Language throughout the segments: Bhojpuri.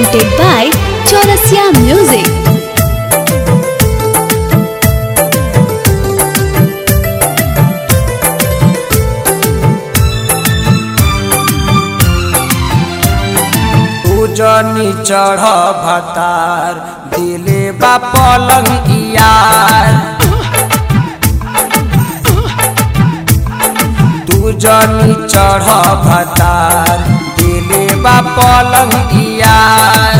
presented by Chaurasia Music. जनी चढ़ भतार दिले बा पलंग यार, तू जनी चढ़ भतार दिले बा पलंग यार,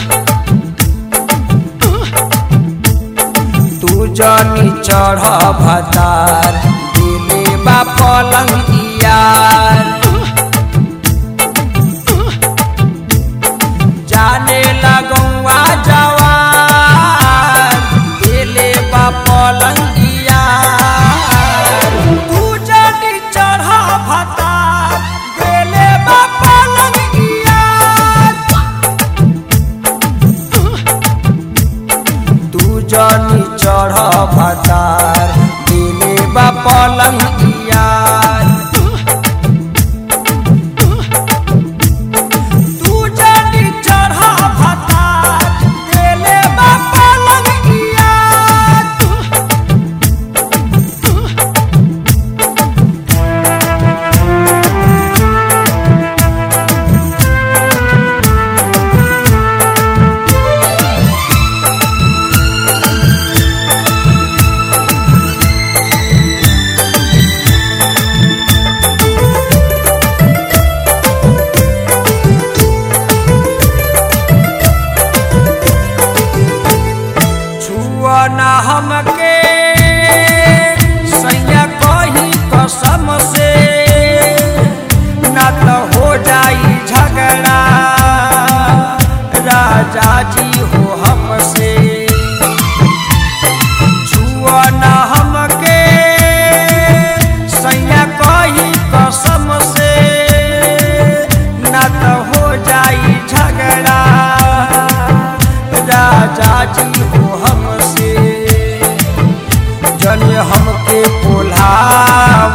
तू जनी चढ़ भतार दिले बा पलंग यार। जाने लगौआ जवान दिले बा पलंग यार, तू जनी चढ़ भतार दिले बा पलंग यार, तू जनी चढ़ भतार दिले बा पलंग यार। ना हमके सैया कही कसम से ना तो हो जाई झगड़ा, राजा जी हो हमसे छुआ ना हमके सैया कही कसम से ना तो हो जाई झगड़ा, राजा जी हो हमसे जनी हमके बोलाव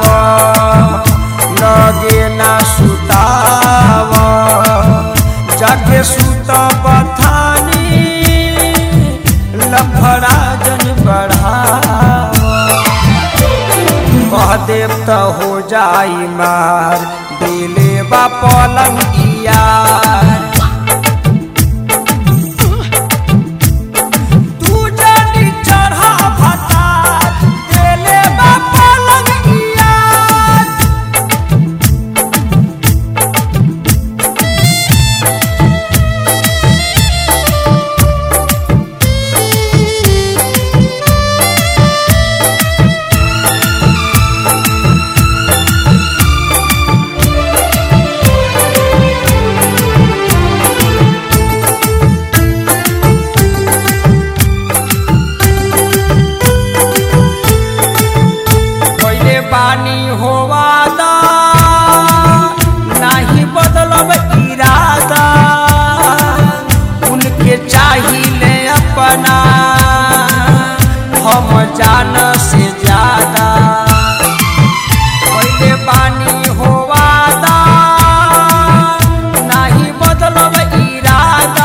लगे ना सुताव, जाके सुत बथानी लफड़ा जन बढ़ाव, कह देव तो हो जाई मार दिले बा पलंग यार। पानी होवादा नहीं बदलब इरादा, उनके चाहिए अपना हम जान से ज्यादा, पहले पानी होवादा नहीं बदलब इरादा,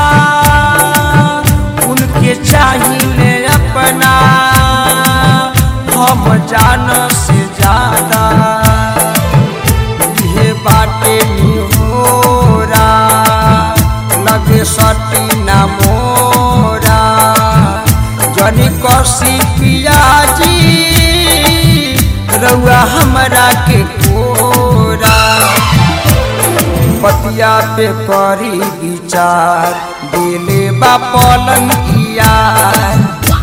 उनके चाहिए अपना हम जान से ज्यादा, ये बाटे निहोरा लगे सटी ना मोरा, जनी कसी पियाजी रउआ हमरा के कोरा, पतिया पे करी विचार दिले बा पलंग यार।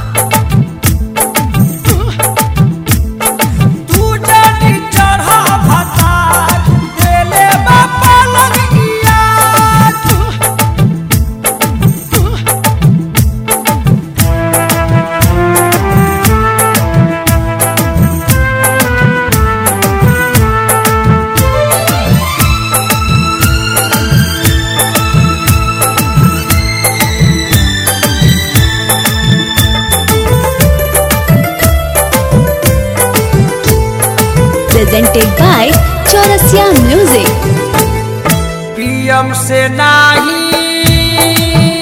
presented by Chaurasia Music. PM से नाही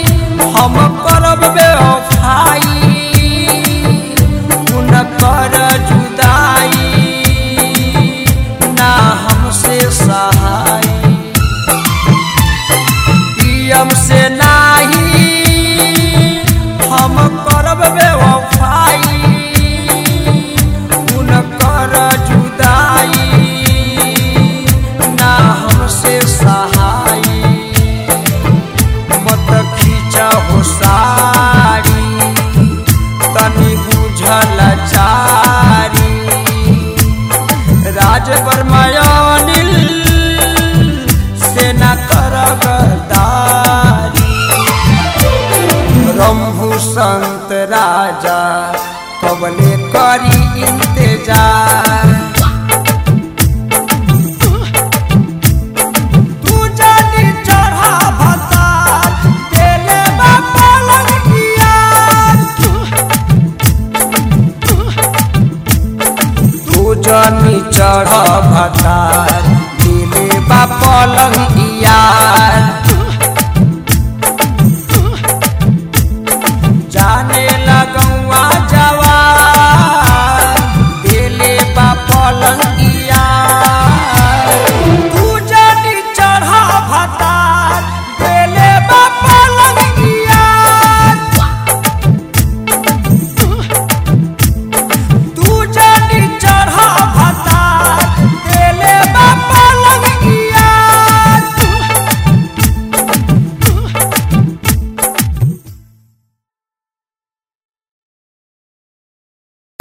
हम करब बेवफाई उनकर जुदाई ना हमसे सहाय पियम से नाही हम करब बेवफाई उनकर जुदाई ना हमसे सहाय मत खींचा हो साड़ी तनी बुझल चारी राज बर्मयानिल से न कर गद्दारी रंभू संत राजा कबले करी इंतजार तू जानी चढ़ा भतार तेरे बापा लग गया तू जानी चढ़ा भतार तेरे बापा लग